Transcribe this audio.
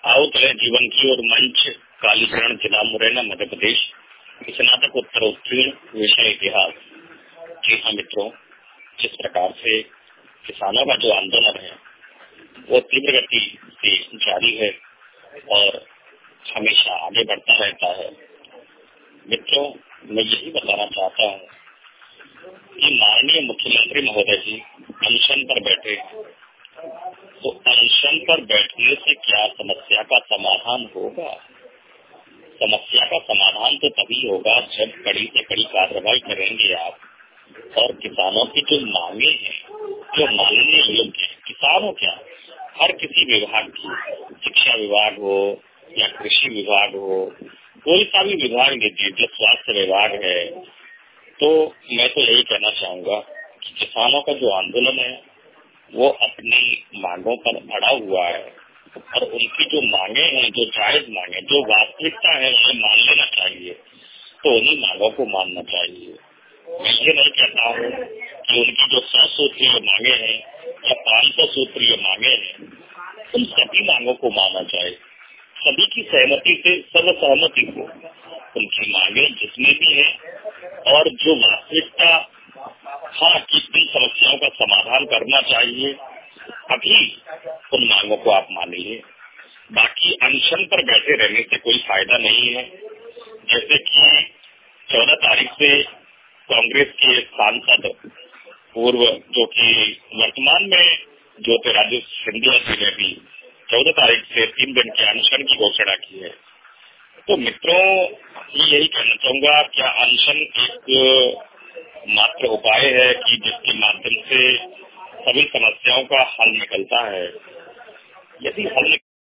आओ चले जीवन की और मंच कालीचरण जिला मुरैना मध्य प्रदेश स्नातक उत्तरोत्तीर्ण विषय इतिहास। जी हाँ मित्रों, जिस प्रकार से किसानों का जो आंदोलन है वो तीव्र गति से जारी है और हमेशा आगे बढ़ता रहता है। मित्रों, मैं यही बताना चाहता हूँ कि माननीय मुख्यमंत्री महोदय जी अनशन पर बैठे, तो अनशन पर बैठने से क्या समस्या का समाधान होगा? समस्या का समाधान तो तभी होगा जब कड़ी से कड़ी कार्रवाई करेंगे आप और किसानों की जो मांगे हैं, जो मानने योग्य है, किसानों क्या हर किसी विभाग की, शिक्षा विभाग हो या कृषि विभाग हो, कोई सा भी विभाग लीजिए, जो स्वास्थ्य विभाग है, तो मैं तो यही कहना चाहूंगा कि किसानों का जो आंदोलन है वो अपनी मांगों पर अड़ा हुआ है और उनकी जो मांगे हैं, जो जायज मांगे, जो वास्तविकता है, उन्हें मान लेना चाहिए। तो उन्हीं मांगों को मानना चाहिए। मैं ये नहीं कहता हूँ कि उनकी जो 100 सूत्रीय मांगे हैं या 500 सूत्रीय मांगे हैं, उन सभी मांगों को मानना चाहिए। सभी की सहमति से, सर्वसहमति को उनकी मांगे जितनी भी है और जो वास्तविकता कि इन समस्याओं का समाधान करना चाहिए, अभी उन मांगों को आप मानिए। बाकी अनशन पर बैठे रहने से कोई फायदा नहीं है। जैसे कि 14 तारीख से कांग्रेस के सांसद पूर्व, जो कि वर्तमान में ज्योतिरादित्य सिंधिया जी ने भी 14 तारीख से 3 दिन के अनशन की घोषणा की है। तो मित्रों, यही कहना चाहूंगा, क्या अनशन एक मात्र उपाय है कि जिसके माध्यम से सभी समस्याओं का हल निकलता है? यदि हल